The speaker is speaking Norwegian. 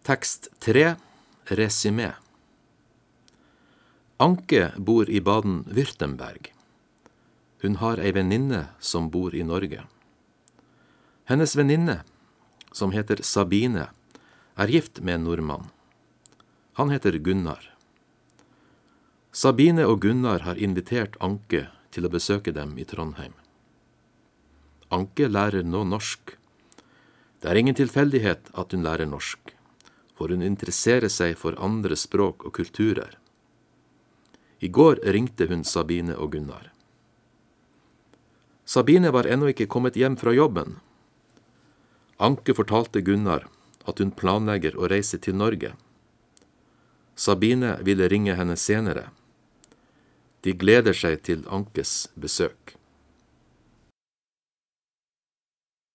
Tekst 3, resymé. Anke bor i Baden-Württemberg. Hun har ei venninne som bor i Norge. Hennes venninne, som heter Sabine, er gift med en nordmann. Han heter Gunnar. Sabine og Gunnar har invitert Anke til å besøke dem i Trondheim. Anke lærer nå norsk. Det er ingen tilfeldighet at hun lærer norsk, for hun interesserer seg for andre språk og kulturer. I går ringte hun Sabine og Gunnar. Sabine var ennå ikke kommet hjem fra jobben. Anke fortalte Gunnar at hun planlegger å reise til Norge. Sabine ville ringe henne senere. De gleder seg til Ankes besøk.